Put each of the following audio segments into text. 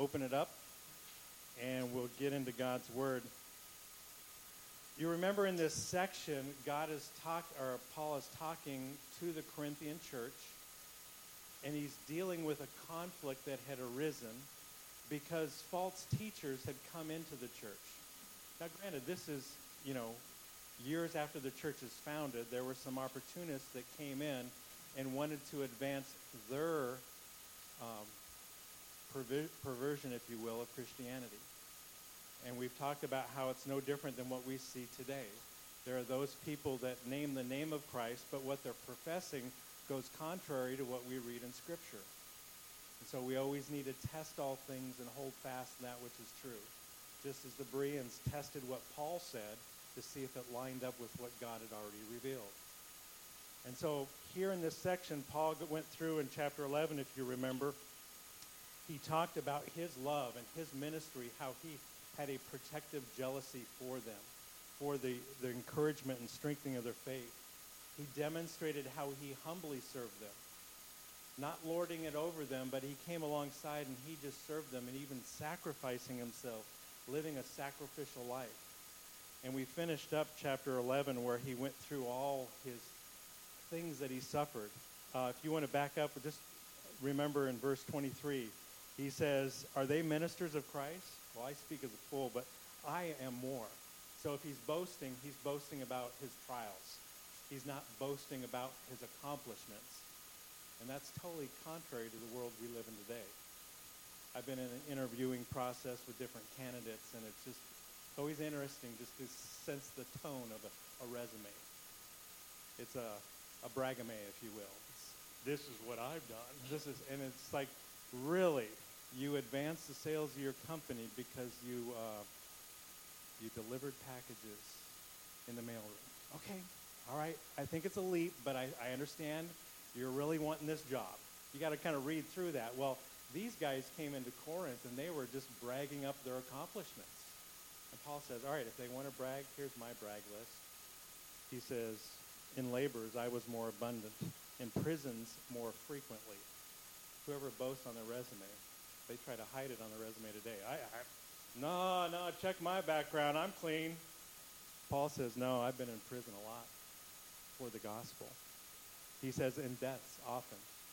open it up and we'll get into God's Word. You remember in this section, Paul is talking to the Corinthian church, and he's dealing with a conflict that had arisen because false teachers had come into the church. Now, granted, this is, years after the church is founded. There were some opportunists that came in and wanted to advance their perversion, if you will, of Christianity. And we've talked about how it's no different than what we see today. There are those people that name the name of Christ, but what they're professing goes contrary to what we read in Scripture. And so we always need to test all things and hold fast that which is true. Just as the Bereans tested what Paul said to see if it lined up with what God had already revealed. And so here in this section, Paul went through in chapter 11, if you remember, he talked about his love and his ministry, how he had a protective jealousy for them, for the encouragement and strengthening of their faith. He demonstrated how he humbly served them, not lording it over them, but he came alongside and he just served them and even sacrificing himself, living a sacrificial life. And we finished up chapter 11 where he went through all his things that he suffered. If you want to back up, just remember in verse 23, he says, "Are they ministers of Christ? Well, I speak as a fool, but I am more." So if he's boasting about his trials. He's not boasting about his accomplishments. And that's totally contrary to the world we live in today. I've been in an interviewing process with different candidates, and it's always interesting just to sense the tone of a resume. It's a bragame, if you will. This is what I've done. And it's like, really, you advance the sales of your company because you delivered packages in the mailroom. Okay, all right, I think it's a leap, but I understand you're really wanting this job. You got to kind of read through that. Well, these guys came into Corinth, and they were just bragging up their accomplishments. And Paul says, all right, if they want to brag, here's my brag list. He says, in labors I was more abundant, in prisons more frequently. Whoever boasts on their resume, they try to hide it on the resume today. No, check my background. I'm clean. Paul says, no, I've been in prison a lot for the gospel. He says, in deaths often.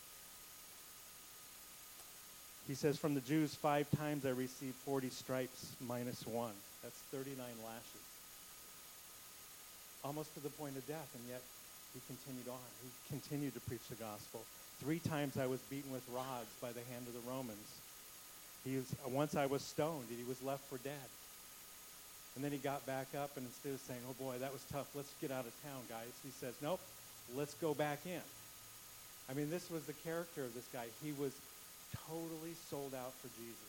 He says, from the Jews 5 times I received 40 stripes minus 1. That's 39 lashes. Almost to the point of death, and yet he continued on. He continued to preach the gospel. 3 times I was beaten with rods by the hand of the Romans. Once I was stoned, and he was left for dead. And then he got back up, and instead of saying, oh boy, that was tough, let's get out of town, guys, he says, nope, let's go back in. I mean, this was the character of this guy. He was totally sold out for Jesus.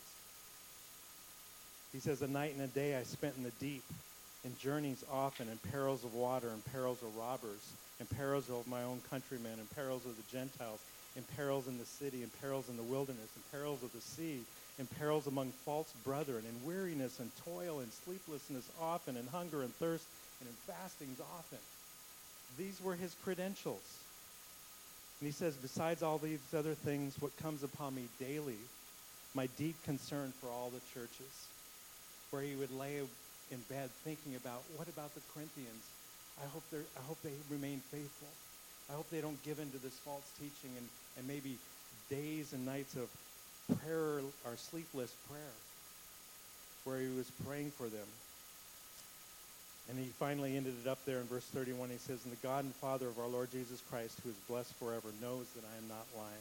He says, a night and a day I spent in the deep, in journeys often, in perils of water, in perils of robbers, in perils of my own countrymen, in perils of the Gentiles, in perils in the city, in perils in the wilderness, in perils of the sea, in perils among false brethren, in weariness and toil and sleeplessness often, in hunger and thirst, and in fastings often. These were his credentials. And he says, besides all these other things, what comes upon me daily, my deep concern for all the churches, where he would lay in bed thinking about, what about the Corinthians? I hope they remain faithful. I hope they don't give in to this false teaching and maybe days and nights of prayer or sleepless prayer, where he was praying for them. And he finally ended it up there in verse 31. He says, and the God and Father of our Lord Jesus Christ, who is blessed forever, knows that I am not lying.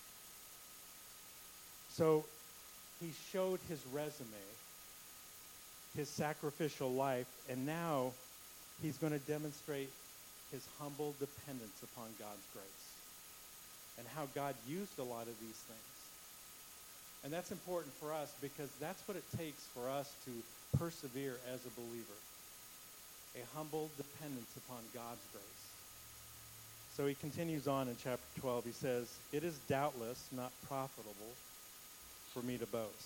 So he showed his resume, his sacrificial life, and now he's going to demonstrate his humble dependence upon God's grace and how God used a lot of these things. And that's important for us because that's what it takes for us to persevere as a believer. A humble dependence upon God's grace. So he continues on in chapter 12. He says, it is doubtless not profitable for me to boast.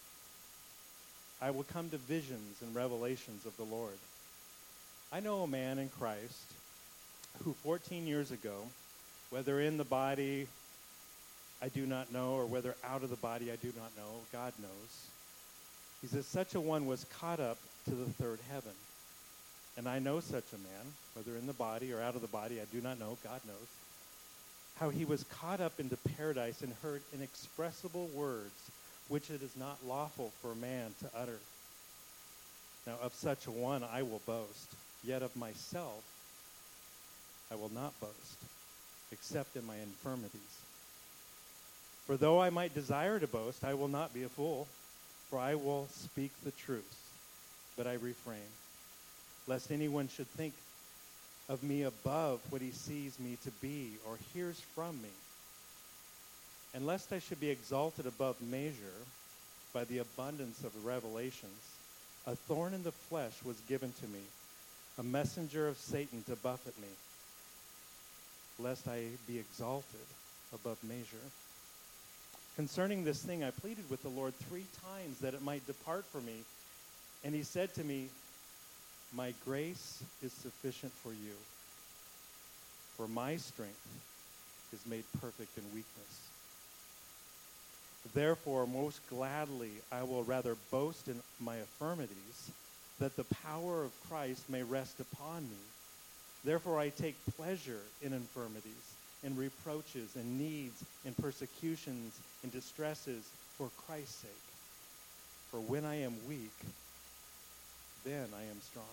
I will come to visions and revelations of the Lord. I know a man in Christ who 14 years ago, whether in the body I do not know, or whether out of the body, I do not know. God knows. He says, such a one was caught up to the third heaven. And I know such a man, whether in the body or out of the body, I do not know. God knows. How he was caught up into paradise and heard inexpressible words, which it is not lawful for man to utter. Now of such a one I will boast, yet of myself I will not boast, except in my infirmities. For though I might desire to boast, I will not be a fool, for I will speak the truth, but I refrain, lest anyone should think of me above what he sees me to be or hears from me, and lest I should be exalted above measure by the abundance of the revelations. A thorn in the flesh was given to me, a messenger of Satan to buffet me, lest I be exalted above measure. Concerning this thing, I pleaded with the Lord 3 times that it might depart from me. And he said to me, my grace is sufficient for you, for my strength is made perfect in weakness. Therefore, most gladly, I will rather boast in my infirmities, that the power of Christ may rest upon me. Therefore, I take pleasure in infirmities, in reproaches, in needs, in persecutions, in distresses, for Christ's sake. For when I am weak, then I am strong.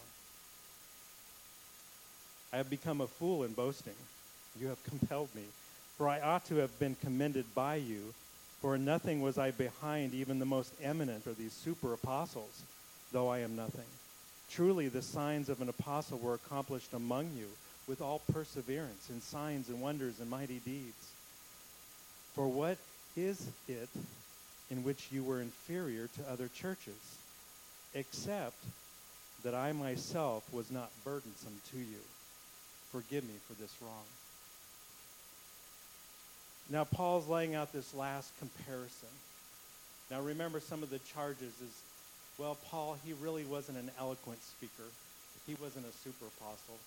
I have become a fool in boasting. You have compelled me, for I ought to have been commended by you. For in nothing was I behind even the most eminent of these super apostles, though I am nothing. Truly the signs of an apostle were accomplished among you, with all perseverance in signs and wonders and mighty deeds. For what is it in which you were inferior to other churches, except that I myself was not burdensome to you? Forgive me for this wrong. Now Paul's laying out this last comparison. Now remember, some of the charges is, well, Paul, he really wasn't an eloquent speaker. He wasn't a super apostle.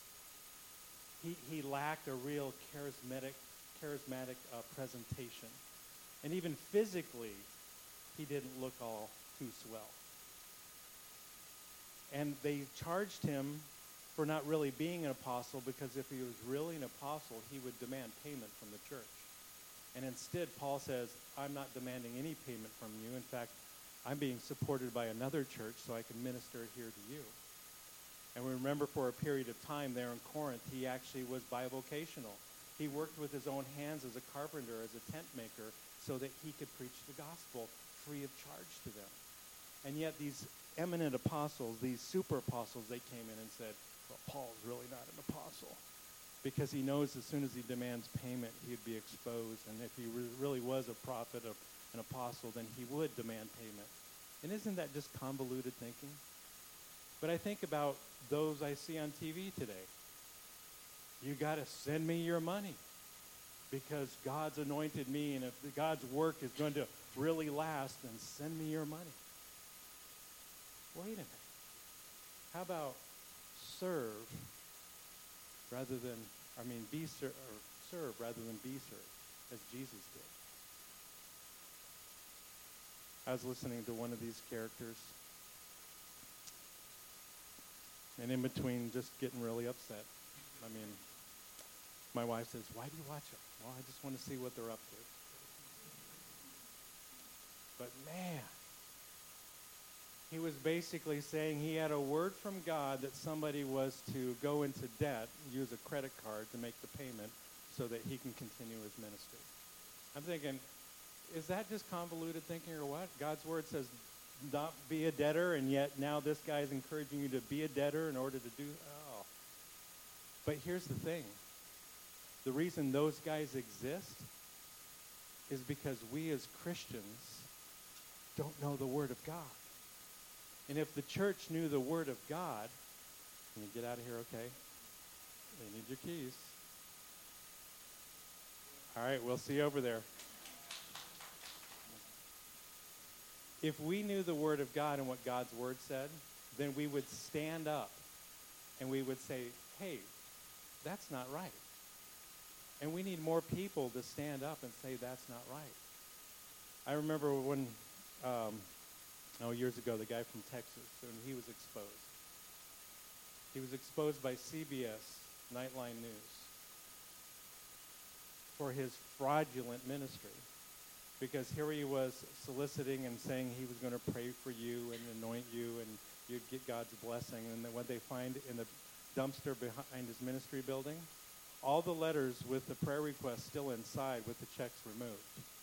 He lacked a real charismatic presentation. And even physically, he didn't look all too swell. And they charged him for not really being an apostle, because if he was really an apostle, he would demand payment from the church. And instead, Paul says, I'm not demanding any payment from you. In fact, I'm being supported by another church so I can minister here to you. And we remember for a period of time there in Corinth, he actually was bivocational. He worked with his own hands as a carpenter, as a tent maker, so that he could preach the gospel free of charge to them. And yet these eminent apostles, these super apostles, they came in and said, well, Paul's really not an apostle. Because he knows as soon as he demands payment, he'd be exposed. And if he really was a prophet, an apostle, then he would demand payment. And isn't that just convoluted thinking? But I think about those I see on TV today. You got to send me your money because God's anointed me, and if God's work is going to really last, then send me your money. Wait a minute. How about serve rather than, serve rather than be served, as Jesus did? I was listening to one of these characters, and in between just getting really upset. My wife says, why do you watch it? Well, I just want to see what they're up to. But man, he was basically saying he had a word from God that somebody was to go into debt, use a credit card to make the payment so that he can continue his ministry. I'm thinking, is that just convoluted thinking or what? God's word says not be a debtor, and yet now this guy is encouraging you to be a debtor in order to do. Oh. But here's the thing. The reason those guys exist is because we as Christians don't know the Word of God. And if the church knew the Word of God, can you get out of here okay? They need your keys. All right, we'll see you over there. If we knew the Word of God and what God's Word said, then we would stand up and we would say, hey, that's not right. And we need more people to stand up and say that's not right. I remember when, years ago, the guy from Texas, when he was exposed. He was exposed by CBS Nightline News for his fraudulent ministry. Because here he was soliciting and saying he was going to pray for you and anoint you and you'd get God's blessing. And then what they find in the dumpster behind his ministry building, all the letters with the prayer request still inside with the checks removed.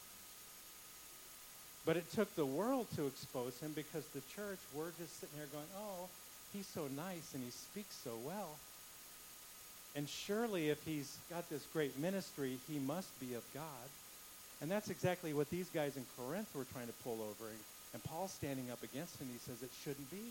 But it took the world to expose him because the church were just sitting there going, oh, he's so nice and he speaks so well. And surely if he's got this great ministry, he must be of God. And that's exactly what these guys in Corinth were trying to pull over. And Paul's standing up against him. He says it shouldn't be.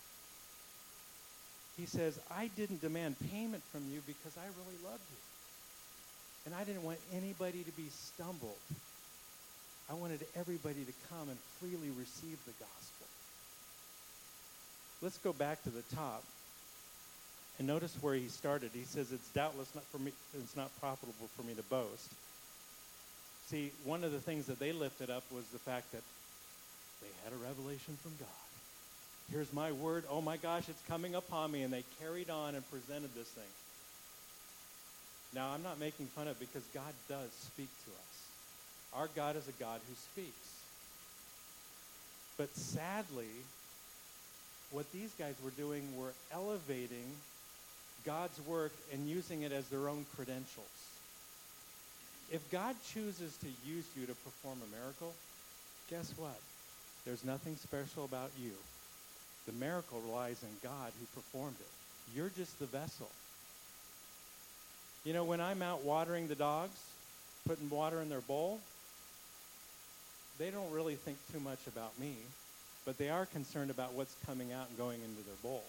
He says, I didn't demand payment from you because I really loved you. And I didn't want anybody to be stumbled. I wanted everybody to come and freely receive the gospel. Let's go back to the top. And notice where he started. He says, it's doubtless not for me, it's not profitable for me to boast. See, one of the things that they lifted up was the fact that they had a revelation from God. Here's my word. Oh my gosh, it's coming upon me. And they carried on and presented this thing. Now, I'm not making fun of it because God does speak to us. Our God is a God who speaks. But sadly, what these guys were doing were elevating God's work and using it as their own credentials. If God chooses to use you to perform a miracle, guess what? There's nothing special about you. The miracle relies on God who performed it. You're just the vessel. You know, when I'm out watering the dogs, putting water in their bowl, they don't really think too much about me, but they are concerned about what's coming out and going into their bowl.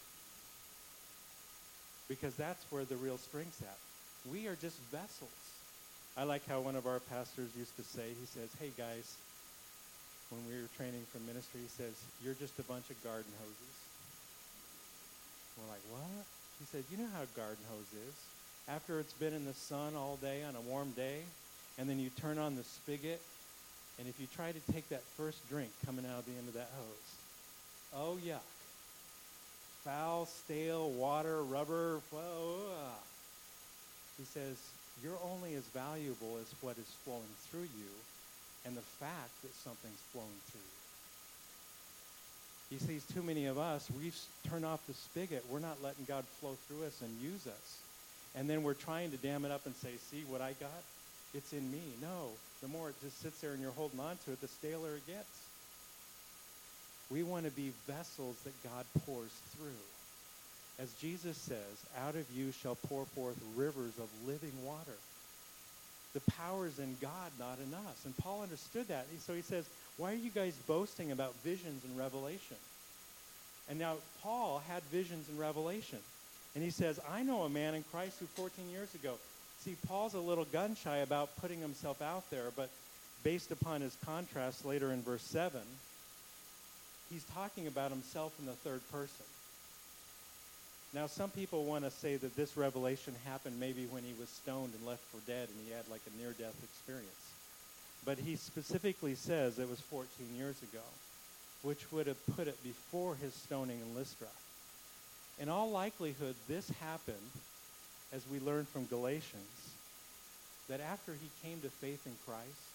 Because that's where the real strength's at. We are just vessels. I like how one of our pastors used to say, he says, hey guys, when we were training for ministry, he says, you're just a bunch of garden hoses. We're like, what? He said, you know how a garden hose is. After it's been in the sun all day on a warm day, and then you turn on the spigot, and if you try to take that first drink coming out of the end of that hose, oh yuck. Foul, stale, water, rubber, whoa. He says, you're only as valuable as what is flowing through you and the fact that something's flowing through you. He sees too many of us, we've turned off the spigot. We're not letting God flow through us and use us. And then we're trying to dam it up and say, see what I got? It's in me. No, the more it just sits there and you're holding on to it, the staler it gets. We want to be vessels that God pours through. As Jesus says, out of you shall pour forth rivers of living water. The power's in God, not in us. And Paul understood that. So he says, why are you guys boasting about visions and revelation? And now Paul had visions and revelation. And he says, I know a man in Christ who 14 years ago. See, Paul's a little gun shy about putting himself out there, but based upon his contrast later in verse 7, he's talking about himself in the third person. Now, some people want to say that this revelation happened maybe when he was stoned and left for dead and he had like a near-death experience. But he specifically says it was 14 years ago, which would have put it before his stoning in Lystra. In all likelihood, this happened, as we learn from Galatians, that after he came to faith in Christ,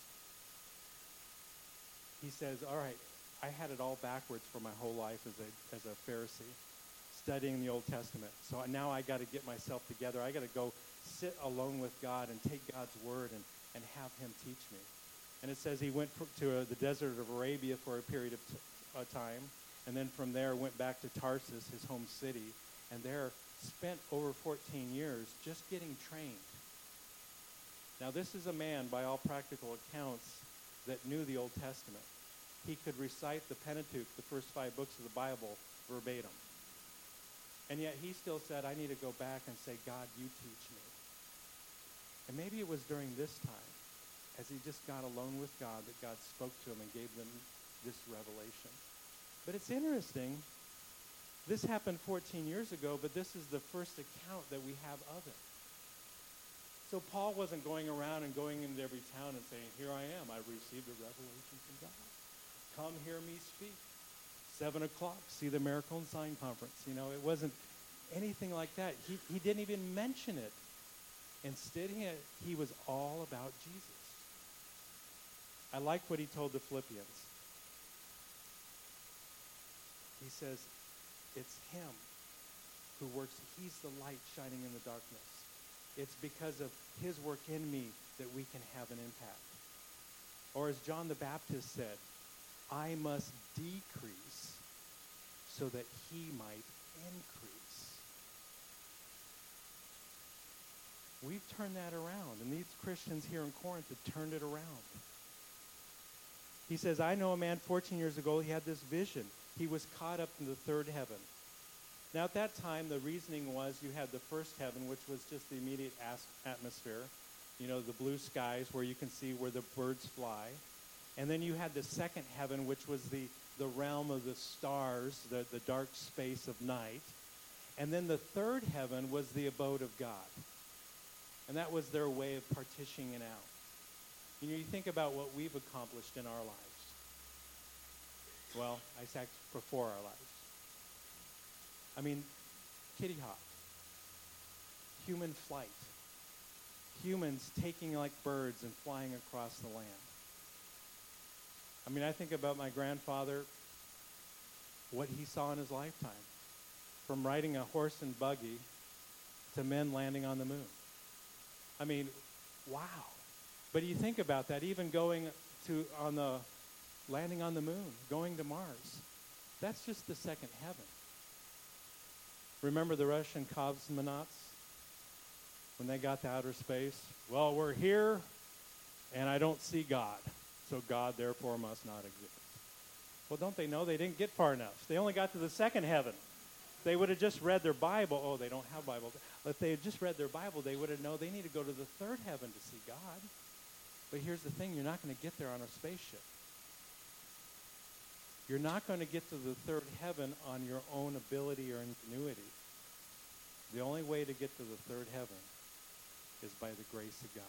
he says, all right, I had it all backwards for my whole life as a Pharisee, studying the Old Testament. So now I got to get myself together. I got to go sit alone with God and take God's word and have him teach me. And it says he went to the desert of Arabia for a period of time, and then from there went back to Tarsus, his home city, and there spent over 14 years just getting trained. Now this is a man, by all practical accounts, that knew the Old Testament. He could recite the Pentateuch, the first 5 books of the Bible, verbatim. And yet he still said, I need to go back and say, God, you teach me. And maybe it was during this time, as he just got alone with God, that God spoke to him and gave them this revelation. But it's interesting. This happened 14 years ago, but this is the first account that we have of it. So Paul wasn't going around and going into every town and saying, here I am, I received a revelation from God. Come hear me speak. 7 o'clock, see the Miracle and Sign Conference. You know, it wasn't anything like that. He didn't even mention it. Instead, he was all about Jesus. I like what he told the Philippians. He says, it's him who works. He's the light shining in the darkness. It's because of his work in me that we can have an impact. Or as John the Baptist said, I must decrease so that he might increase. We've turned that around, and these Christians here in Corinth have turned it around. He says, I know a man 14 years ago, he had this vision. He was caught up in the third heaven. Now, at that time, the reasoning was you had the first heaven, which was just the immediate atmosphere, you know, the blue skies where you can see where the birds fly. And then you had the second heaven, which was the realm of the stars, the dark space of night. And then the third heaven was the abode of God. And that was their way of partitioning it out. You know, you think about what we've accomplished in our lives. Well, I said before our lives. I mean, Kitty Hawk, human flight, humans taking like birds and flying across the land. I mean, I think about my grandfather, what he saw in his lifetime, from riding a horse and buggy to men landing on the moon. I mean, wow. But you think about that, even landing on the moon, going to Mars, that's just the second heaven. Remember the Russian cosmonauts when they got to outer space? Well, we're here, and I don't see God, so God therefore must not exist. Well, don't they know they didn't get far enough? They only got to the second heaven. They would have just read their Bible. Oh, they don't have Bible. If they had just read their Bible, they would have known they need to go to the third heaven to see God. But here's the thing, you're not going to get there on a spaceship. You're not going to get to the third heaven on your own ability or ingenuity. The only way to get to the third heaven is by the grace of God.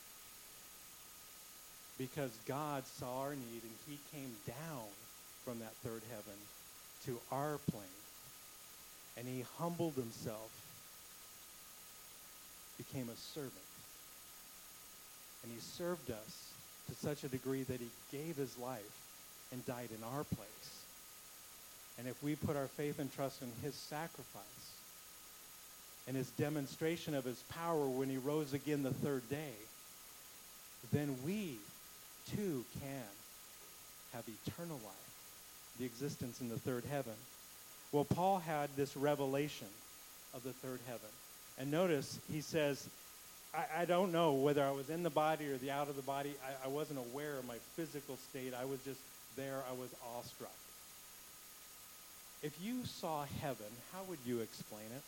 Because God saw our need and he came down from that third heaven to our plane. And he humbled himself, became a servant. And he served us to such a degree that he gave his life and died in our place. And if we put our faith and trust in his sacrifice and his demonstration of his power when he rose again the third day, then we too can have eternal life, the existence in the third heaven. Well, Paul had this revelation of the third heaven. And notice he says, I don't know whether I was in the body or the out of the body. I wasn't aware of my physical state. I was just there. I was awestruck. If you saw heaven, how would you explain it?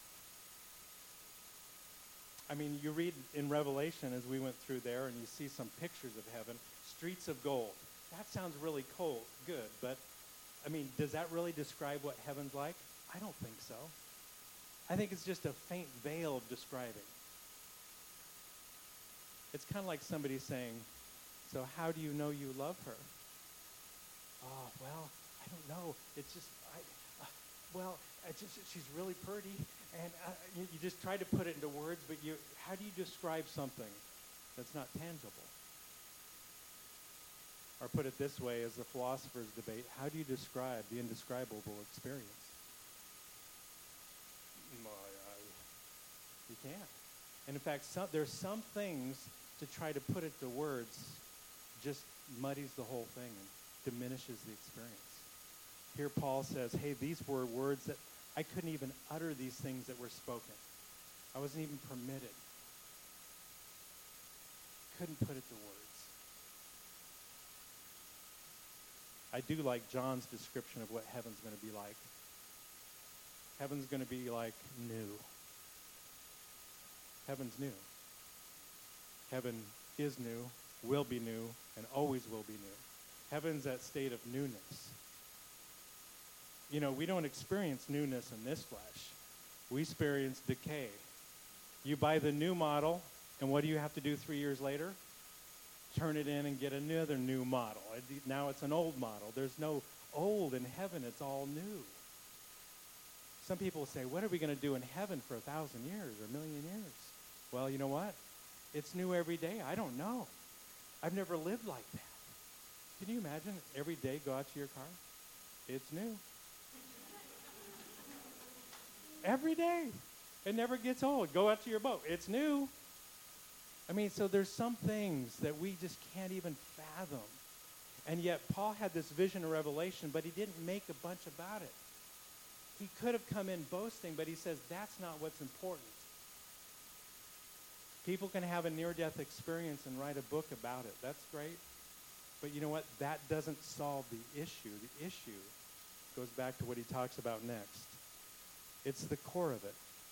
I mean, you read in Revelation as we went through there and you see some pictures of heaven, streets of gold. That sounds really good, but I mean, does that really describe what heaven's like? I don't think so. I think it's just a faint veil of describing. It's kind of like somebody saying, so how do you know you love her? Oh, well, I don't know. It's just, she's really pretty. And you just try to put it into words, but how do you describe something that's not tangible? Or put it this way, as the philosophers debate, how do you describe the indescribable experience? You can't. And in fact, there's some things to try to put it to words just muddies the whole thing and diminishes the experience. Here Paul says, hey, these were words that I couldn't even utter these things that were spoken. I wasn't even permitted. Couldn't put it to words. I do like John's description of what heaven's going to be like. Heaven's going to be like new. Heaven's new. Heaven is new, will be new, and always will be new. Heaven's that state of newness. You know, we don't experience newness in this flesh. We experience decay. You buy the new model, And what do you have to do 3 years later? Turn it in and get another new model. Now it's an old model. There's no old in heaven. It's all new. Some people say, what are we going to do in heaven for 1,000 years or 1,000,000 years? Well, you know what? It's new every day. I don't know. I've never lived like that. Can you imagine every day go out to your car? It's new. Every day. It never gets old. Go out to your boat. It's new. I mean, so there's some things that we just can't even fathom. And yet Paul had this vision of revelation, but he didn't make a bunch about it. He could have come in boasting, but he says that's not what's important. People can have a near-death experience and write a book about it. That's great. But you know what? That doesn't solve the issue. The issue goes back to what he talks about next. It's the core of it.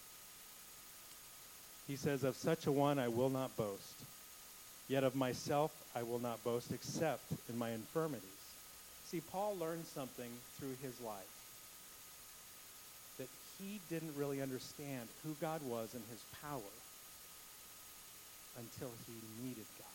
He says, of such a one I will not boast. Yet of myself I will not boast except in my infirmities. See, Paul learned something through his life. That he didn't really understand who God was and his power until he needed God.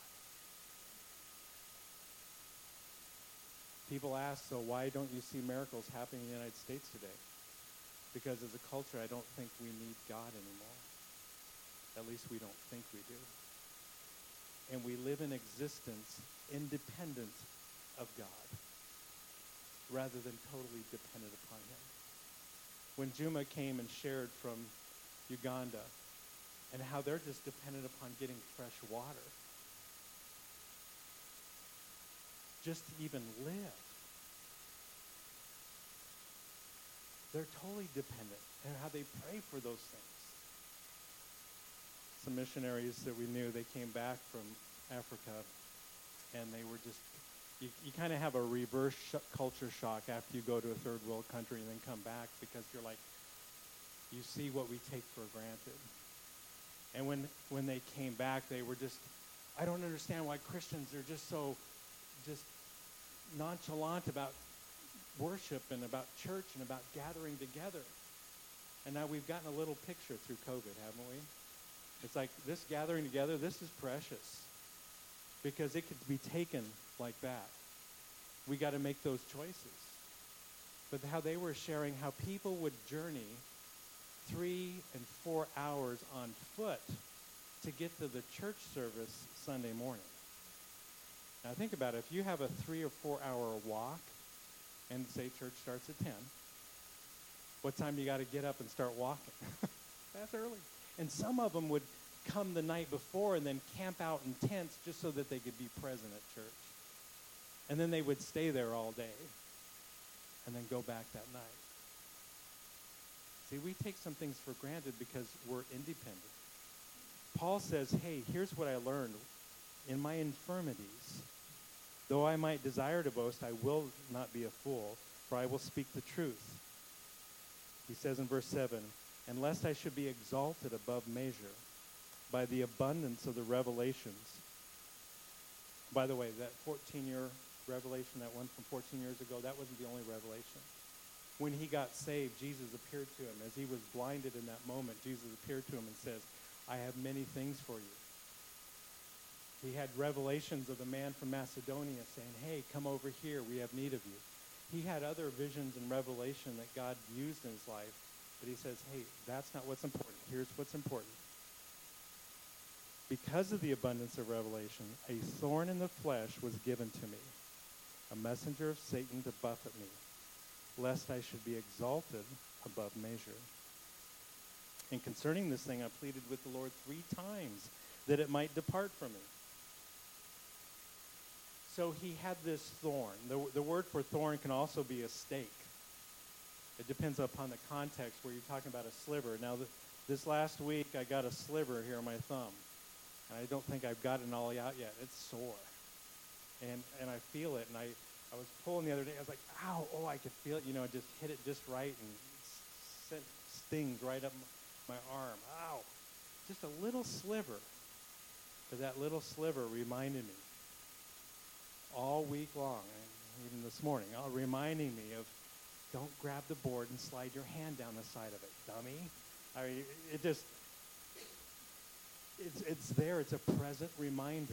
People ask, so why don't you see miracles happening in the United States today? Because as a culture, I don't think we need God anymore. At least we don't think we do. And we live in existence independent of God, rather than totally dependent upon him. When Juma came and shared from Uganda, and how they're just dependent upon getting fresh water, just to even live. They're totally dependent, and how they pray for those things. Some missionaries that we knew, they came back from Africa, and they were just, you kind of have a reverse culture shock after you go to a third world country and then come back, because you're like, you see what we take for granted. And when they came back, they were just, I don't understand why Christians are just so nonchalant about worship and about church and about gathering together. And now we've gotten a little picture through COVID, haven't we? It's like this gathering together, this is precious because it could be taken like that. We got to make those choices. But how they were sharing how people would journey 3 and 4 hours on foot to get to the church service Sunday morning. Now think about it. If you have a 3 or 4 hour walk and say church starts at 10, what time do you got to get up and start walking? That's early. And some of them would come the night before and then camp out in tents just so that they could be present at church. And then they would stay there all day and then go back that night. See, we take some things for granted because we're independent. Paul says, hey, here's what I learned. In my infirmities, though I might desire to boast, I will not be a fool, for I will speak the truth. He says in verse 7, and lest I should be exalted above measure by the abundance of the revelations. By the way, that 14-year revelation, that one from 14 years ago, that wasn't the only revelation. When he got saved, Jesus appeared to him. As he was blinded in that moment, Jesus appeared to him and says, I have many things for you. He had revelations of the man from Macedonia saying, hey, come over here, we have need of you. He had other visions and revelation that God used in his life, but he says, hey, that's not what's important. Here's what's important. Because of the abundance of revelation, a thorn in the flesh was given to me, a messenger of Satan to buffet me, lest I should be exalted above measure. And concerning this thing, I pleaded with the Lord 3 times that it might depart from me. So he had this thorn. The word for thorn can also be a stake. It depends upon the context where you're talking about a sliver. Now, this last week, I got a sliver here on my thumb. And I don't think I've gotten it all out yet. It's sore. And I feel it. And I was pulling the other day. I was like, ow, oh, I could feel it. You know, it just hit it just right and sent stings right up my arm. Ow. Just a little sliver. But that little sliver reminded me all week long, and even this morning, reminding me of don't grab the board and slide your hand down the side of it, dummy. I mean, it just, It's there. It's a present reminder.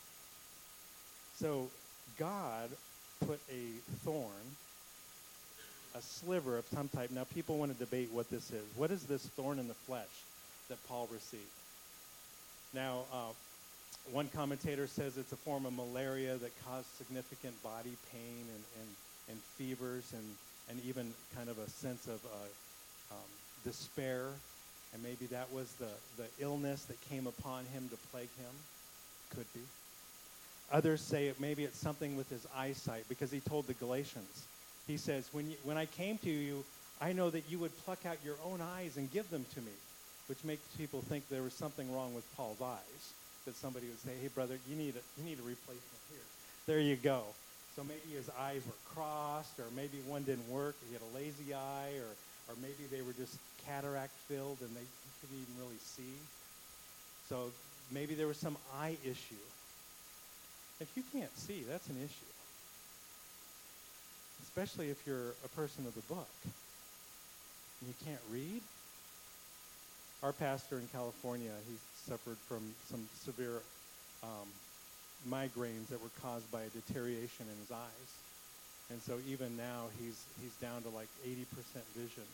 So God put a thorn, a sliver of some type. Now, people want to debate what this is. What is this thorn in the flesh that Paul received? Now, one commentator says it's a form of malaria that caused significant body pain and fevers and even kind of a sense of despair. And maybe that was the illness that came upon him to plague him. Could be. Others say maybe it's something with his eyesight, because he told the Galatians, he says, when I came to you, I know that you would pluck out your own eyes and give them to me, which makes people think there was something wrong with Paul's eyes, that somebody would say, hey, brother, you need a replacement here. There you go. So maybe his eyes were crossed, or maybe one didn't work. He had a lazy eye, or maybe they were just cataract filled and he couldn't even really see. So maybe there was some eye issue. If you can't see, that's an issue. Especially if you're a person of the book and you can't read. Our pastor in California, he suffered from some severe migraines that were caused by a deterioration in his eyes. And so even now, he's down to like 80% vision.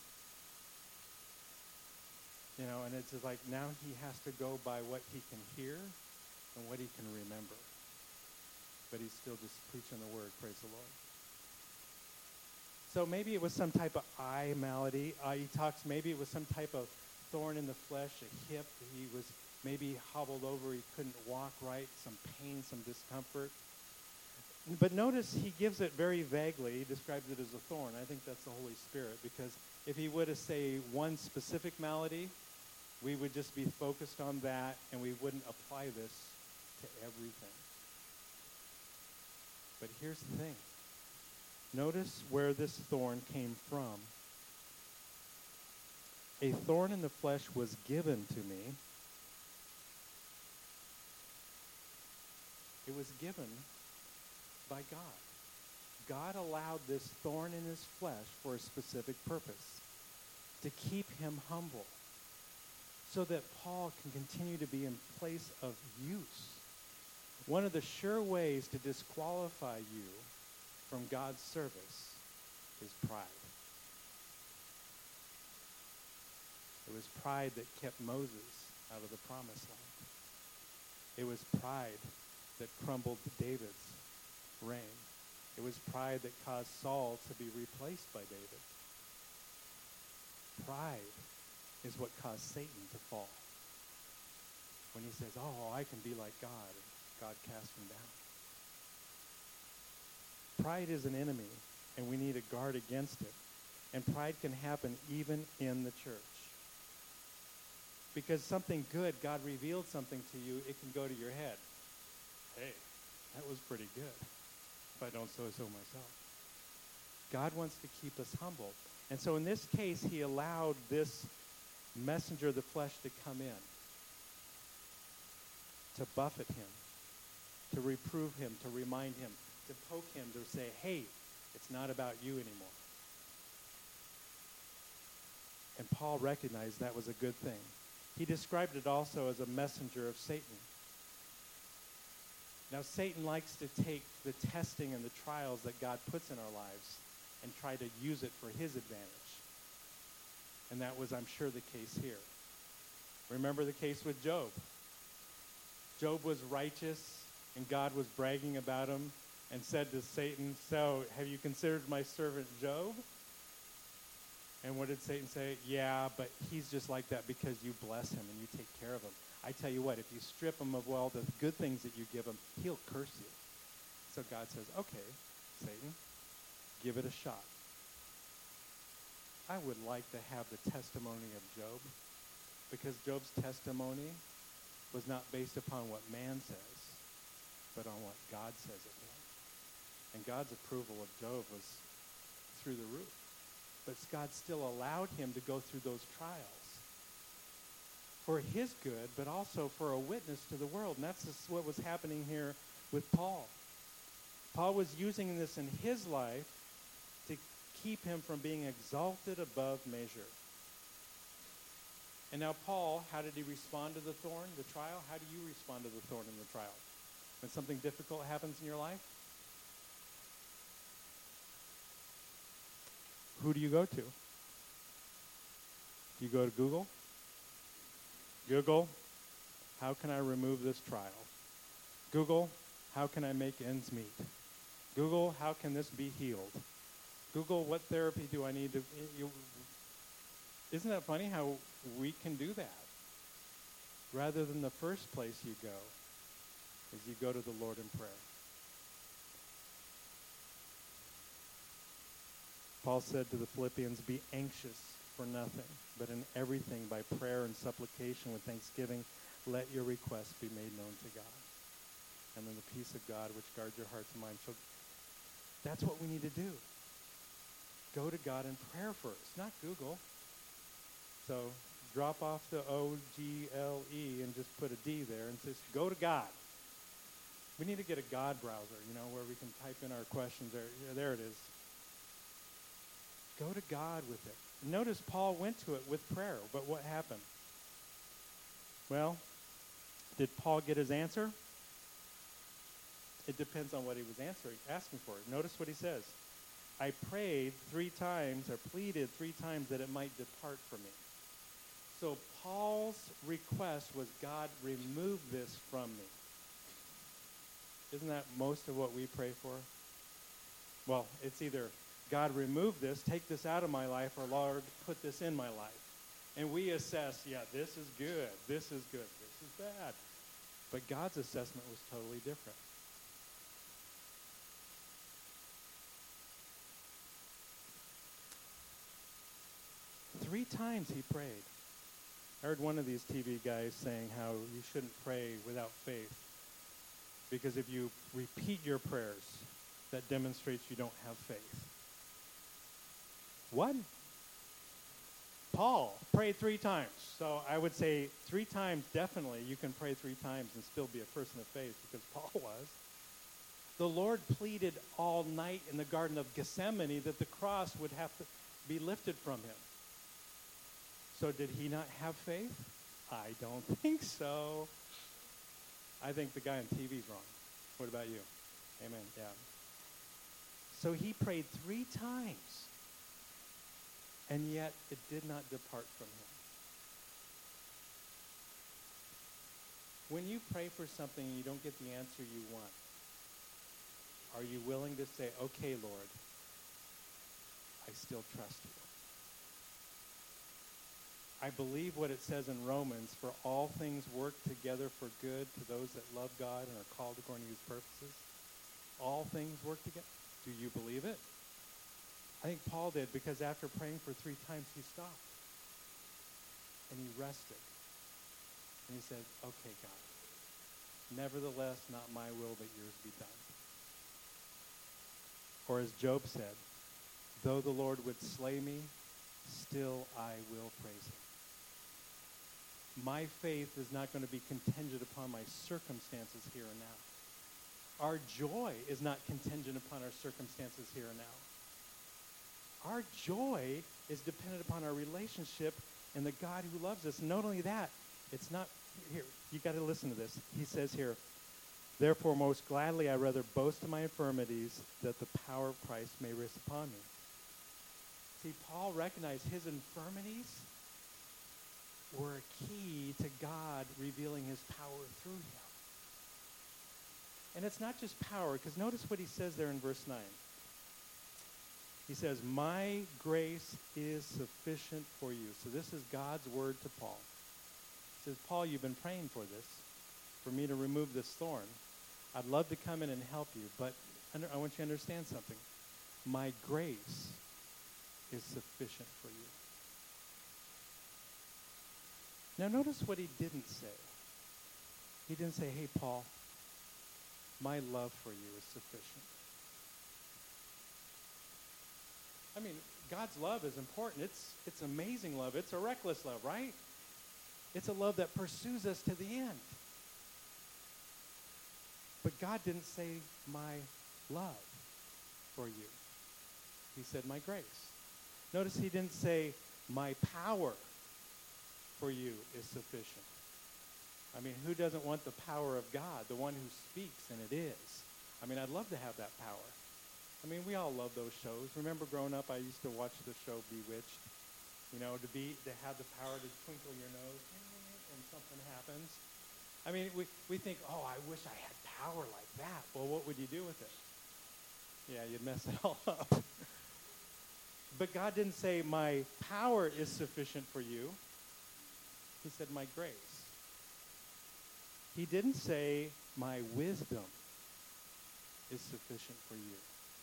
You know, and it's just like now he has to go by what he can hear and what he can remember. But he's still just preaching the word, praise the Lord. So maybe it was some type of eye malady. He talks maybe it was some type of thorn in the flesh, a hip. He was maybe hobbled over. He couldn't walk right, some pain, some discomfort. But notice he gives it very vaguely. He describes it as a thorn. I think that's the Holy Spirit, because if he would have say one specific malady, we would just be focused on that and we wouldn't apply this to everything. But here's the thing. Notice where this thorn came from. A thorn in the flesh was given to me. It was given by God. God allowed this thorn in his flesh for a specific purpose, to keep him humble, so that Paul can continue to be in place of use. One of the sure ways to disqualify you from God's service is pride. It was pride that kept Moses out of the promised land. It was pride that crumbled David's reign. It was pride that caused Saul to be replaced by David. Pride is what caused Satan to fall. When he says, oh, I can be like God, and God cast him down. Pride is an enemy, and we need to guard against it. And pride can happen even in the church. Because something good, God revealed something to you, it can go to your head. Hey, that was pretty good, if I don't say so myself. God wants to keep us humble. And so in this case, he allowed this messenger of the flesh to come in, to buffet him, to reprove him, to remind him, to poke him, to say, hey, it's not about you anymore. And Paul recognized that was a good thing. He described it also as a messenger of Satan. Now, Satan likes to take the testing and the trials that God puts in our lives and try to use it for his advantage. And that was, I'm sure, the case here. Remember the case with Job. Job was righteous, and God was bragging about him and said to Satan, so have you considered my servant Job? And what did Satan say? Yeah, but he's just like that because you bless him and you take care of him. I tell you what, if you strip him of all the good things that you give him, he'll curse you. So God says, okay, Satan, give it a shot. I would like to have the testimony of Job, because Job's testimony was not based upon what man says, but on what God says it was. And God's approval of Job was through the roof. But God still allowed him to go through those trials for his good, but also for a witness to the world. And that's just what was happening here with Paul. Paul was using this in his life to keep him from being exalted above measure. And now Paul, how did he respond to the thorn, the trial? How do you respond to the thorn and the trial? When something difficult happens in your life? Who do you go to? Do you go to Google? Google, how can I remove this trial? Google, how can I make ends meet? Google, how can this be healed? Google, what therapy do I need to... Isn't that funny how we can do that? Rather than the first place you go is you go to the Lord in prayer. Paul said to the Philippians, be anxious for nothing, but in everything by prayer and supplication with thanksgiving, let your requests be made known to God. And then the peace of God, which guards your hearts and minds. So that's what we need to do. Go to God in prayer first, not Google. So drop off the O-G-L-E and just put a D there and just go to God. We need to get a God browser, where we can type in our questions. There it is. Go to God with it. Notice Paul went to it with prayer, but what happened? Well, did Paul get his answer? It depends on what he was asking for. Notice what he says. I prayed 3 times, or pleaded 3 times that it might depart from me. So Paul's request was, God, remove this from me. Isn't that most of what we pray for? Well, it's either, God, remove this, take this out of my life, or Lord, put this in my life. And we assess, this is good, this is good, this is bad. But God's assessment was totally different. Three times he prayed. I heard one of these TV guys saying how you shouldn't pray without faith, because if you repeat your prayers, that demonstrates you don't have faith. What? Paul prayed 3 times. So I would say 3 times definitely you can pray 3 times and still be a person of faith, because Paul was. The Lord pleaded all night in the Garden of Gethsemane that the cross would have to be lifted from him. So did he not have faith? I don't think so. I think the guy on TV is wrong. What about you? Amen. Yeah. So he prayed 3 times, and yet it did not depart from him. When you pray for something and you don't get the answer you want, are you willing to say, okay, Lord, I still trust you? I believe what it says in Romans, for all things work together for good to those that love God and are called according to his purposes. All things work together. Do you believe it? I think Paul did, because after praying for 3 times, he stopped. And he rested. And he said, okay, God, nevertheless, not my will, but yours be done. Or as Job said, though the Lord would slay me, still I will praise him. My faith is not going to be contingent upon my circumstances here and now. Our joy is not contingent upon our circumstances here and now. Our joy is dependent upon our relationship and the God who loves us. Not only that, it's not, here, you got to listen to this. He says here, therefore most gladly I rather boast in my infirmities, that the power of Christ may rest upon me. See, Paul recognized his infirmities were a key to God revealing his power through him. And it's not just power, because notice what he says there in verse 9. He says, my grace is sufficient for you. So this is God's word to Paul. He says, Paul, you've been praying for this, for me to remove this thorn. I'd love to come in and help you, but I want you to understand something. My grace is sufficient for you. Now notice what he didn't say. He didn't say, hey, Paul, my love for you is sufficient. I mean, God's love is important. It's amazing love. It's a reckless love, right? It's a love that pursues us to the end. But God didn't say, my love for you. He said, my grace. Notice he didn't say, my power for you is sufficient. I mean, who doesn't want the power of God, the one who speaks, and it is? I mean, I'd love to have that power. I mean, we all love those shows. Remember growing up, I used to watch the show Bewitched. You know, to have the power to twinkle your nose and something happens. I mean, we think, oh, I wish I had power like that. Well, what would you do with it? Yeah, you'd mess it all up. But God didn't say, my power is sufficient for you. He said, my grace. He didn't say, my wisdom is sufficient for you.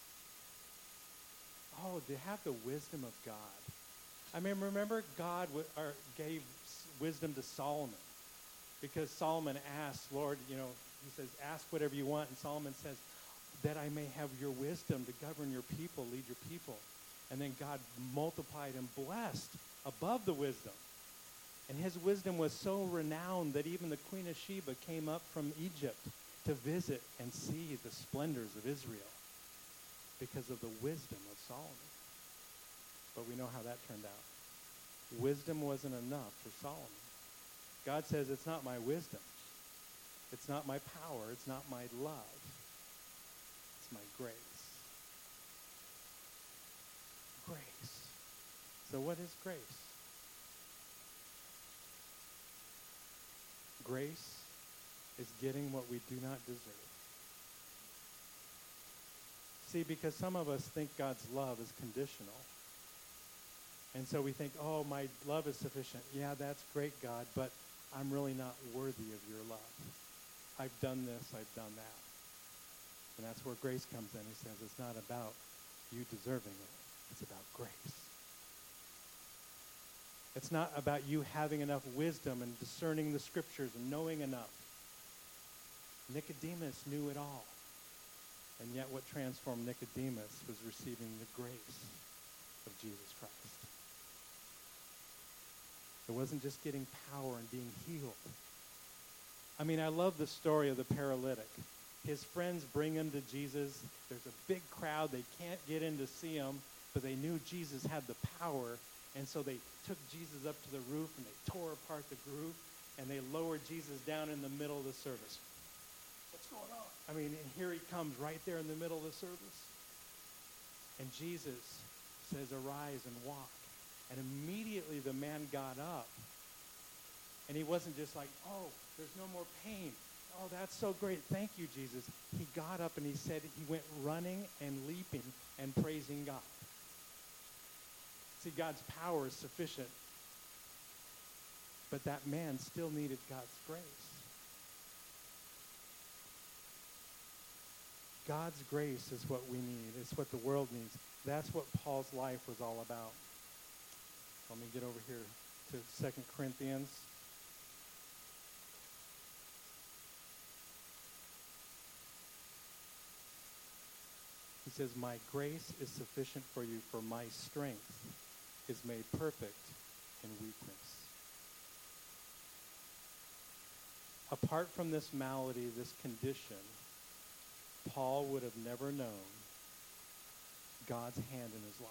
Oh, to have the wisdom of God. I mean, remember God gave wisdom to Solomon. Because Solomon asked, Lord, he says, ask whatever you want. And Solomon says, that I may have your wisdom to govern your people, lead your people. And then God multiplied and blessed above the wisdom. And his wisdom was so renowned that even the Queen of Sheba came up from Egypt to visit and see the splendors of Israel because of the wisdom of Solomon. But we know how that turned out. Wisdom wasn't enough for Solomon. God says, it's not my wisdom. It's not my power. It's not my love. It's my grace. Grace. So what is grace? Grace is getting what we do not deserve. See, because some of us think God's love is conditional. And so we think, oh, my love is sufficient. Yeah, that's great, God, but I'm really not worthy of your love. I've done this, I've done that. And that's where grace comes in. He says it's not about you deserving it. It's about grace. It's not about you having enough wisdom and discerning the scriptures and knowing enough. Nicodemus knew it all. And yet what transformed Nicodemus was receiving the grace of Jesus Christ. It wasn't just getting power and being healed. I mean, I love the story of the paralytic. His friends bring him to Jesus. There's a big crowd. They can't get in to see him, but they knew Jesus had the power. And so they took Jesus up to the roof, and they tore apart the roof, and they lowered Jesus down in the middle of the service. What's going on? I mean, and here he comes right there in the middle of the service. And Jesus says, arise and walk. And immediately the man got up. And he wasn't just like, oh, there's no more pain. Oh, that's so great. Thank you, Jesus. He got up and he said he went running and leaping and praising God. See, God's power is sufficient. But that man still needed God's grace. God's grace is what we need. It's what the world needs. That's what Paul's life was all about. Let me get over here to 2 Corinthians. He says, my grace is sufficient for you, for my strength is made perfect in weakness. Apart from this malady, this condition, Paul would have never known God's hand in his life.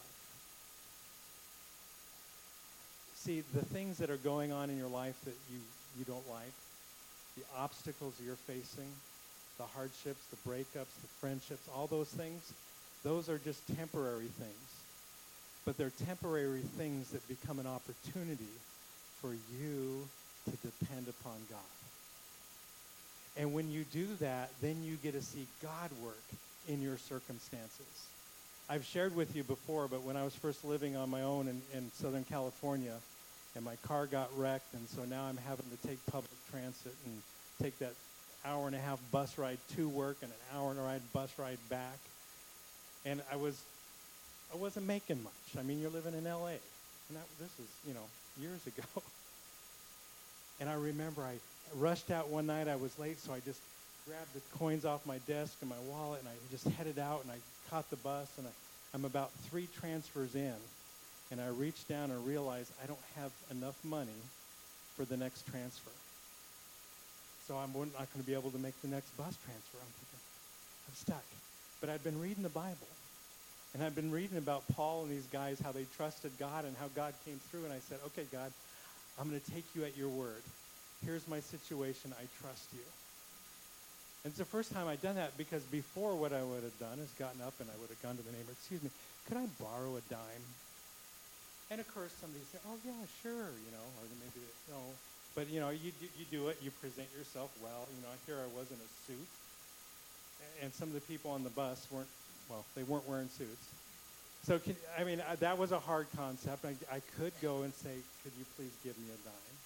See, the things that are going on in your life that you don't like, the obstacles you're facing, the hardships, the breakups, the friendships, all those things, those are just temporary things. But they're temporary things that become an opportunity for you to depend upon God. And when you do that, then you get to see God work in your circumstances. I've shared with you before, but when I was first living on my own in Southern California, and my car got wrecked, and so now I'm having to take public transit and take that hour-and-a-half bus ride to work and an hour-and-a-half bus ride back. And I wasn't making much. I mean, you're living in L.A. And this is, years ago. And I remember I rushed out one night. I was late, so I just grabbed the coins off my desk and my wallet, and I just headed out, and I caught the bus, and I'm about 3 transfers in. And I reached down and realized I don't have enough money for the next transfer. So I'm not going to be able to make the next bus transfer. I'm thinking, I'm stuck. But I'd been reading the Bible. And I'd been reading about Paul and these guys, how they trusted God and how God came through. And I said, okay, God, I'm going to take you at your word. Here's my situation. I trust you. And it's the first time I'd done that, because before what I would have done is gotten up and I would have gone to the neighbor, excuse me, could I borrow a dime? And of course somebody would say, oh yeah, sure, or maybe, But, you do it, you present yourself well. Here I was in a suit. And some of the people on the bus they weren't wearing suits. So, that was a hard concept. I could go and say, could you please give me a dime?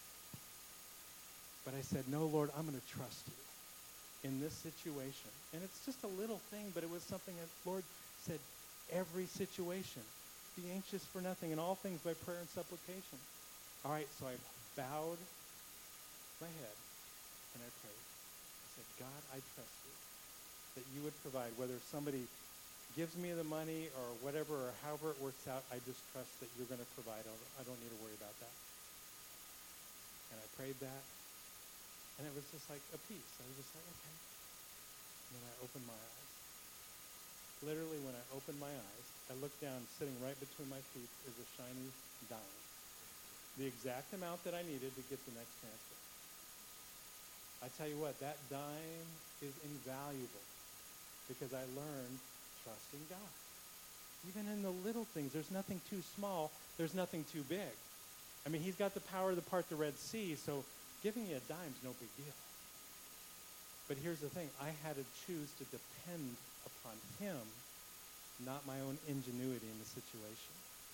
But I said, no, Lord, I'm going to trust you in this situation. And it's just a little thing, but it was something that Lord said, every situation, be anxious for nothing, and all things by prayer and supplication. All right, so I bowed my head and I prayed. I said, God, I trust you that you would provide, whether somebody gives me the money or whatever, or however it works out, I just trust that you're going to provide. I don't need to worry about that. And I prayed that, and it was just like a peace. I was just like, okay. And then I opened my eyes. Literally, when I opened my eyes, I looked down, sitting right between my feet is a shiny dime. The exact amount that I needed to get the next transfer. I tell you what, that dime is invaluable, because I learned trusting God. Even in the little things, there's nothing too small, there's nothing too big. He's got the power to part the Red Sea, so giving you a dime's no big deal. But here's the thing, I had to choose to depend upon him, not my own ingenuity in the situation.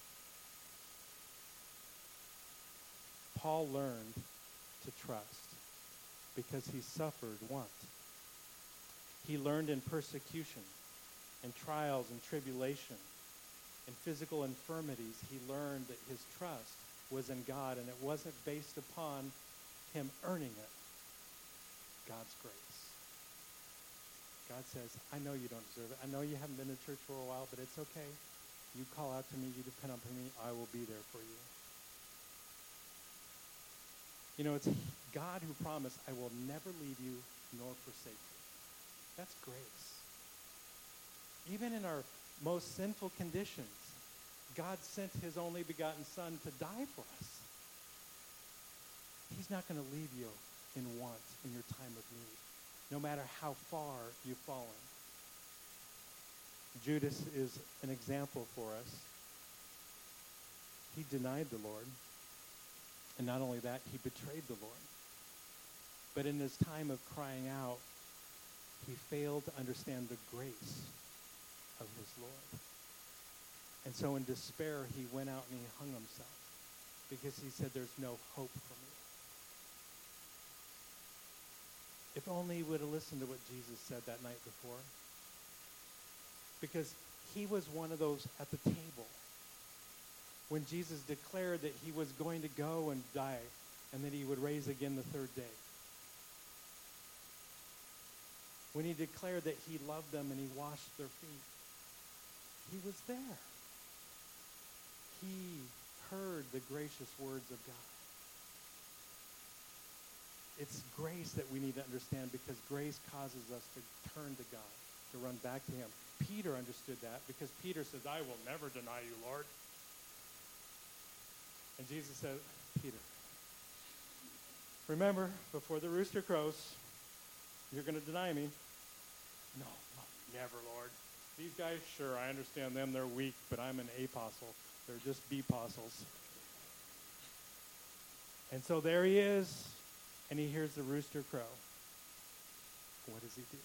Paul learned to trust because he suffered want. He learned in persecution and trials and tribulation and physical infirmities. He learned that his trust was in God, and it wasn't based upon him earning it. God's grace. God says, I know you don't deserve it. I know you haven't been to church for a while, but it's okay. You call out to me, you depend upon me, I will be there for you. It's God who promised, I will never leave you nor forsake you. That's grace. Even in our most sinful conditions, God sent his only begotten Son to die for us. He's not going to leave you in want in your time of need, no matter how far you've fallen. Judas is an example for us. He denied the Lord. And not only that, he betrayed the Lord. But in his time of crying out, he failed to understand the grace of his Lord. And so in despair, he went out and he hung himself, because he said, there's no hope for me. If only he would have listened to what Jesus said that night before. Because he was one of those at the table when Jesus declared that he was going to go and die and that he would rise again the third day. When he declared that he loved them and he washed their feet, he was there. He heard the gracious words of God. It's grace that we need to understand, because grace causes us to turn to God, to run back to him. Peter understood that, because Peter says, I will never deny you, Lord. And Jesus said, Peter, remember, before the rooster crows, you're going to deny me. No, never, Lord. These guys, sure, I understand them. They're weak, but I'm an apostle. They're just B-apostles. And so there he is, and he hears the rooster crow. What does he do?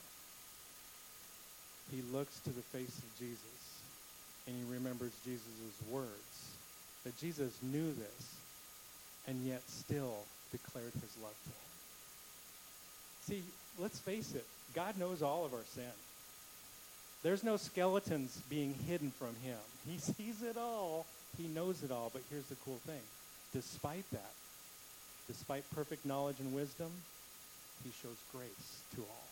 He looks to the face of Jesus, and he remembers Jesus' words. That Jesus knew this, and yet still declared his love to him. See, let's face it, God knows all of our sin. There's no skeletons being hidden from him. He sees it all. He knows it all. But here's the cool thing. Despite that, despite perfect knowledge and wisdom, he shows grace to all.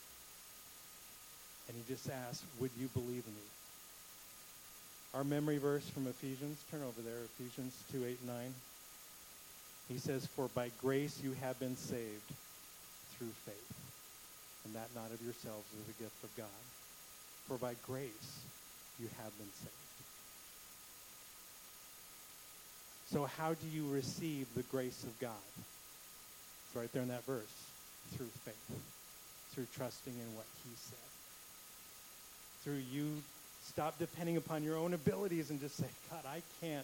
And he just asks, would you believe in me? Our memory verse from Ephesians, turn over there, Ephesians 2:8-9. He says, for by grace you have been saved through faith, and that not of yourselves is a gift of God. For by grace you have been saved. So how do you receive the grace of God? It's right there in that verse. Through faith. Through trusting in what he said. Through you stop depending upon your own abilities and just say, God, I can't.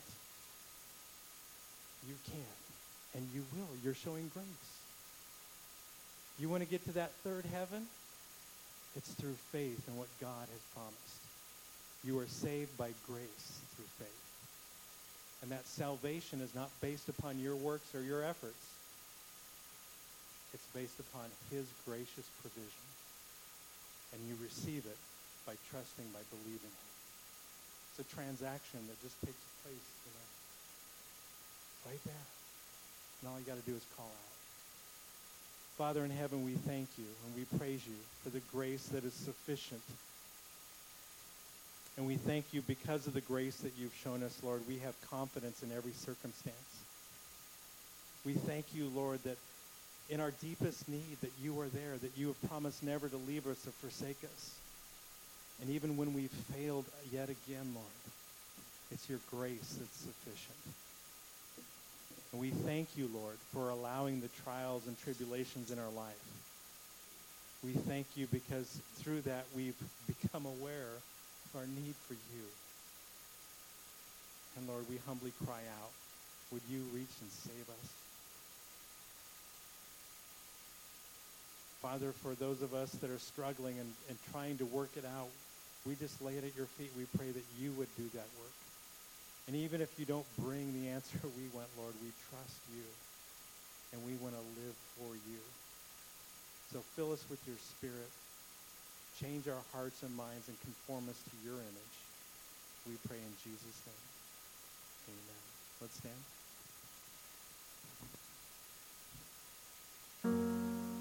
You can. And you will. You're showing grace. You want to get to that third heaven? It's through faith in what God has promised. You are saved by grace through faith. And that salvation is not based upon your works or your efforts. It's based upon his gracious provision. And you receive it by trusting, by believing him. It's a transaction that just takes place, right there. And all you got to do is call out. Father in heaven, we thank you and we praise you for the grace that is sufficient. And we thank you because of the grace that you've shown us, Lord. We have confidence in every circumstance. We thank you, Lord, that in our deepest need, that you are there, that you have promised never to leave us or forsake us. And even when we've failed yet again, Lord, it's your grace that's sufficient. And we thank you, Lord, for allowing the trials and tribulations in our life. We thank you because through that we've become aware of our need for you. And Lord, we humbly cry out, would you reach and save us? Father, for those of us that are struggling and trying to work it out, we just lay it at your feet. We pray that you would do that work. And even if you don't bring the answer we want, Lord, we trust you. And we want to live for you. So fill us with your spirit. Change our hearts and minds and conform us to your image. We pray in Jesus' name. Amen. Let's stand.